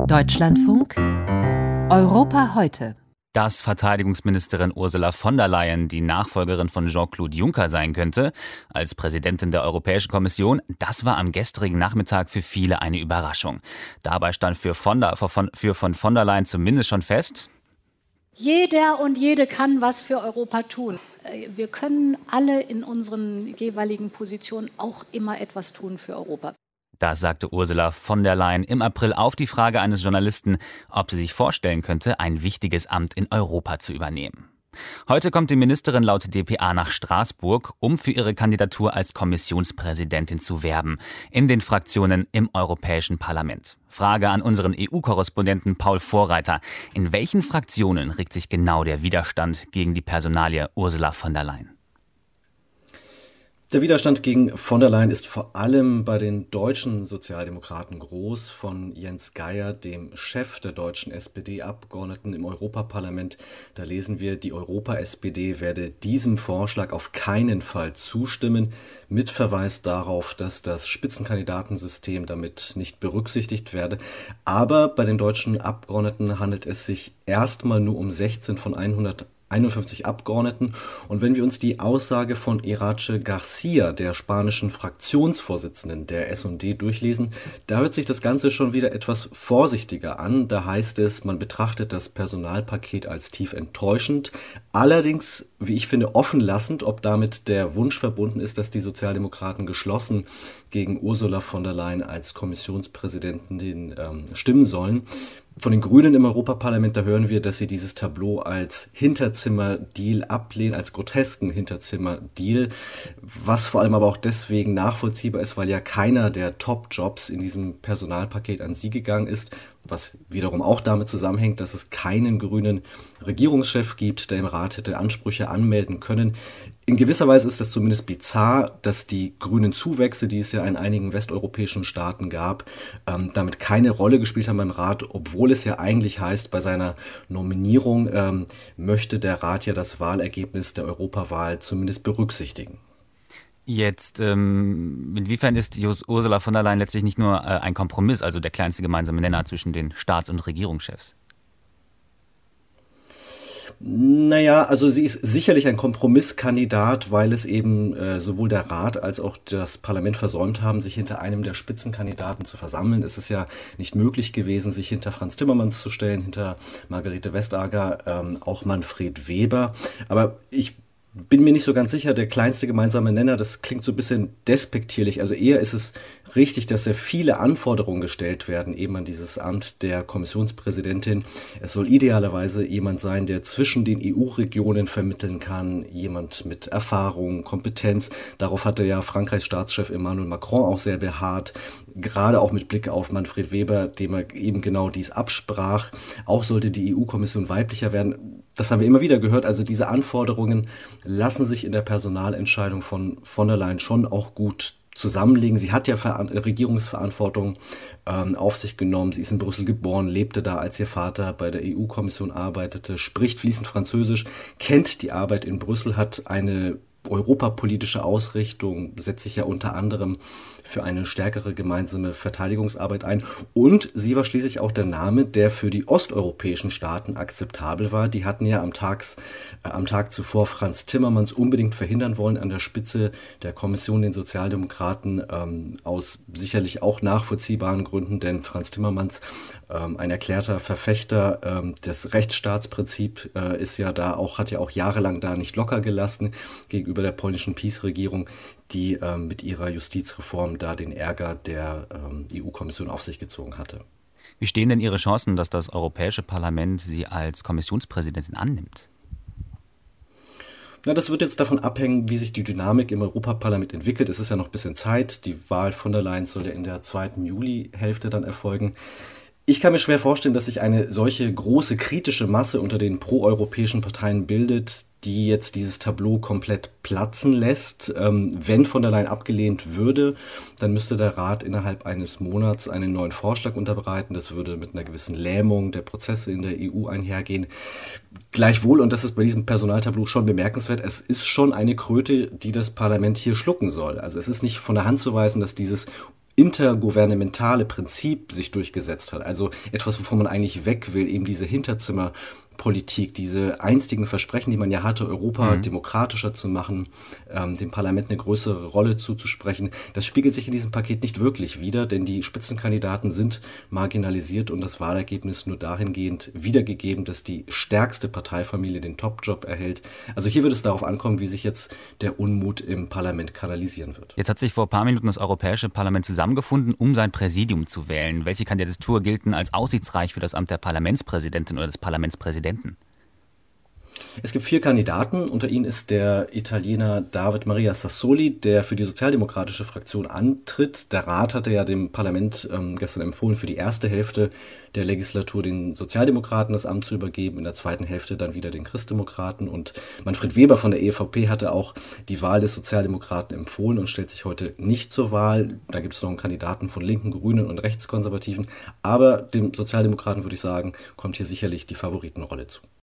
Deutschlandfunk Europa heute. Dass Verteidigungsministerin Ursula von der Leyen die Nachfolgerin von Jean-Claude Juncker sein könnte, als Präsidentin der Europäischen Kommission, das war am gestrigen Nachmittag für viele eine Überraschung. Dabei stand für von der Leyen zumindest schon fest: Jeder und jede kann was für Europa tun. Wir können alle in unseren jeweiligen Positionen auch immer etwas tun für Europa. Das sagte Ursula von der Leyen im April auf die Frage eines Journalisten, ob sie sich vorstellen könnte, ein wichtiges Amt in Europa zu übernehmen. Heute kommt die Ministerin laut dpa nach Straßburg, um für ihre Kandidatur als Kommissionspräsidentin zu werben, in den Fraktionen im Europäischen Parlament. Frage an unseren EU-Korrespondenten Paul Vorreiter. In welchen Fraktionen regt sich genau der Widerstand gegen die Personalie Ursula von der Leyen? Der Widerstand gegen von der Leyen ist vor allem bei den deutschen Sozialdemokraten groß. Von Jens Geier, dem Chef der deutschen SPD-Abgeordneten im Europaparlament, da lesen wir, die Europa-SPD werde diesem Vorschlag auf keinen Fall zustimmen, mit Verweis darauf, dass das Spitzenkandidatensystem damit nicht berücksichtigt werde. Aber bei den deutschen Abgeordneten handelt es sich erstmal nur um 16 von 151 Abgeordneten. Und wenn wir uns die Aussage von Irache Garcia, der spanischen Fraktionsvorsitzenden der S&D, durchlesen, da hört sich das Ganze schon wieder etwas vorsichtiger an. Da heißt es, man betrachtet das Personalpaket als tief enttäuschend. Allerdings, wie ich finde, offen lassend, ob damit der Wunsch verbunden ist, dass die Sozialdemokraten geschlossen gegen Ursula von der Leyen als Kommissionspräsidentin stimmen sollen. Von den Grünen im Europaparlament, da hören wir, dass sie dieses Tableau als Hinterzimmer-Deal ablehnen, als grotesken Hinterzimmer-Deal, was vor allem aber auch deswegen nachvollziehbar ist, weil ja keiner der Top-Jobs in diesem Personalpaket an sie gegangen ist, was wiederum auch damit zusammenhängt, dass es keinen grünen Regierungschef gibt, der im Rat hätte Ansprüche anmelden können. In gewisser Weise ist das zumindest bizarr, dass die grünen Zuwächse, die es ja in einigen westeuropäischen Staaten gab, damit keine Rolle gespielt haben beim Rat, obwohl es ja eigentlich heißt, bei seiner Nominierung möchte der Rat ja das Wahlergebnis der Europawahl zumindest berücksichtigen. Jetzt, inwiefern ist Ursula von der Leyen letztlich nicht nur ein Kompromiss, also der kleinste gemeinsame Nenner zwischen den Staats- und Regierungschefs? Naja, also sie ist sicherlich ein Kompromisskandidat, weil es eben sowohl der Rat als auch das Parlament versäumt haben, sich hinter einem der Spitzenkandidaten zu versammeln. Es ist ja nicht möglich gewesen, sich hinter Franz Timmermans zu stellen, hinter Margarete Vestager, auch Manfred Weber. Aber ich bin mir nicht so ganz sicher, der kleinste gemeinsame Nenner, das klingt so ein bisschen despektierlich. Also eher ist es richtig, dass sehr viele Anforderungen gestellt werden, eben an dieses Amt der Kommissionspräsidentin. Es soll idealerweise jemand sein, der zwischen den EU-Regionen vermitteln kann, jemand mit Erfahrung, Kompetenz. Darauf hatte ja Frankreichs Staatschef Emmanuel Macron auch sehr beharrt, gerade auch mit Blick auf Manfred Weber, dem er eben genau dies absprach. Auch sollte die EU-Kommission weiblicher werden. Das haben wir immer wieder gehört. Also diese Anforderungen lassen sich in der Personalentscheidung von der Leyen schon auch gut zusammenlegen. Sie hat ja Regierungsverantwortung auf sich genommen. Sie ist in Brüssel geboren, lebte da, als ihr Vater bei der EU-Kommission arbeitete, spricht fließend Französisch, kennt die Arbeit in Brüssel, hat eine europapolitische Ausrichtung, setzt sich ja unter anderem für eine stärkere gemeinsame Verteidigungsarbeit ein. Und sie war schließlich auch der Name, der für die osteuropäischen Staaten akzeptabel war. Die hatten ja am Tag zuvor Franz Timmermans unbedingt verhindern wollen, an der Spitze der Kommission, den Sozialdemokraten, aus sicherlich auch nachvollziehbaren Gründen, denn Franz Timmermans, ein erklärter Verfechter des Rechtsstaatsprinzips, hat ja auch jahrelang da nicht locker gelassen gegenüber der polnischen PiS-Regierung, die mit ihrer Justizreform da den Ärger der EU-Kommission auf sich gezogen hatte. Wie stehen denn Ihre Chancen, dass das Europäische Parlament Sie als Kommissionspräsidentin annimmt? Na, das wird jetzt davon abhängen, wie sich die Dynamik im Europaparlament entwickelt. Es ist ja noch ein bisschen Zeit. Die Wahl von der Leyen soll ja in der 2. Julihälfte dann erfolgen. Ich kann mir schwer vorstellen, dass sich eine solche große kritische Masse unter den proeuropäischen Parteien bildet, die jetzt dieses Tableau komplett platzen lässt. Wenn von der Leyen abgelehnt würde, dann müsste der Rat innerhalb eines Monats einen neuen Vorschlag unterbreiten. Das würde mit einer gewissen Lähmung der Prozesse in der EU einhergehen. Gleichwohl, und das ist bei diesem Personaltableau schon bemerkenswert, es ist schon eine Kröte, die das Parlament hier schlucken soll. Also es ist nicht von der Hand zu weisen, dass dieses intergouvernementale Prinzip sich durchgesetzt hat, also etwas, wovon man eigentlich weg will, eben diese Hinterzimmerpolitik, diese einstigen Versprechen, die man ja hatte, Europa demokratischer zu machen, dem Parlament eine größere Rolle zuzusprechen, das spiegelt sich in diesem Paket nicht wirklich wider, denn die Spitzenkandidaten sind marginalisiert und das Wahlergebnis nur dahingehend wiedergegeben, dass die stärkste Parteifamilie den Top-Job erhält. Also hier wird es darauf ankommen, wie sich jetzt der Unmut im Parlament kanalisieren wird. Jetzt hat sich vor ein paar Minuten das Europäische Parlament zusammengefunden, um sein Präsidium zu wählen. Welche Kandidatur gelten als aussichtsreich für das Amt der Parlamentspräsidentin oder des Parlamentspräsidenten? Es gibt 4 Kandidaten. Unter ihnen ist der Italiener David Maria Sassoli, der für die sozialdemokratische Fraktion antritt. Der Rat hatte ja dem Parlament gestern empfohlen, für die erste Hälfte der Legislatur den Sozialdemokraten das Amt zu übergeben, in der zweiten Hälfte dann wieder den Christdemokraten. Und Manfred Weber von der EVP hatte auch die Wahl des Sozialdemokraten empfohlen und stellt sich heute nicht zur Wahl. Da gibt es noch einen Kandidaten von Linken, Grünen und Rechtskonservativen. Aber dem Sozialdemokraten, würde ich sagen, kommt hier sicherlich die Favoritenrolle zu.